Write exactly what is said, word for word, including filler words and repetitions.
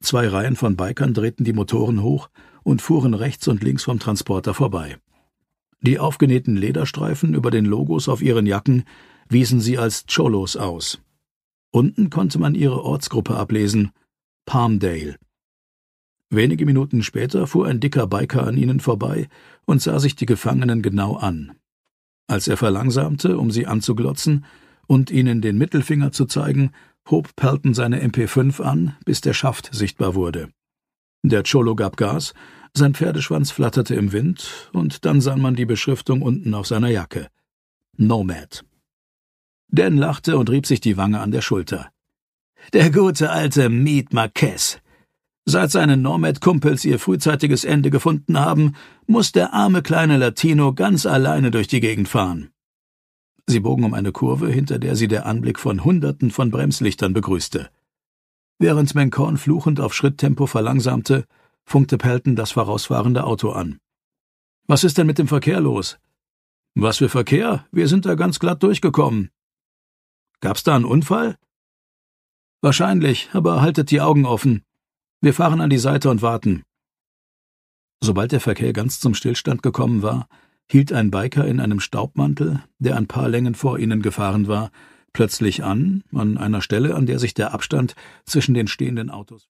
Zwei Reihen von Bikern drehten die Motoren hoch und fuhren rechts und links vom Transporter vorbei. Die aufgenähten Lederstreifen über den Logos auf ihren Jacken wiesen sie als Cholos aus. Unten konnte man ihre Ortsgruppe ablesen: Palmdale. Wenige Minuten später fuhr ein dicker Biker an ihnen vorbei und sah sich die Gefangenen genau an. Als er verlangsamte, um sie anzuglotzen und ihnen den Mittelfinger zu zeigen, hob Pelton seine M P fünf an, bis der Schaft sichtbar wurde. Der Cholo gab Gas, sein Pferdeschwanz flatterte im Wind, und dann sah man die Beschriftung unten auf seiner Jacke: Nomad. Dan lachte und rieb sich die Wange an der Schulter. Der gute alte Meade Marquez. Seit seine Nomad-Kumpels ihr frühzeitiges Ende gefunden haben, muss der arme kleine Latino ganz alleine durch die Gegend fahren. Sie bogen um eine Kurve, hinter der sie der Anblick von Hunderten von Bremslichtern begrüßte. Während Mencorn fluchend auf Schritttempo verlangsamte, funkte Pelton das vorausfahrende Auto an. »Was ist denn mit dem Verkehr los?« »Was für Verkehr? Wir sind da ganz glatt durchgekommen.« »Gab's da einen Unfall?« »Wahrscheinlich, aber haltet die Augen offen. Wir fahren an die Seite und warten.« Sobald der Verkehr ganz zum Stillstand gekommen war, hielt ein Biker in einem Staubmantel, der ein paar Längen vor ihnen gefahren war, plötzlich an, an einer Stelle, an der sich der Abstand zwischen den stehenden Autos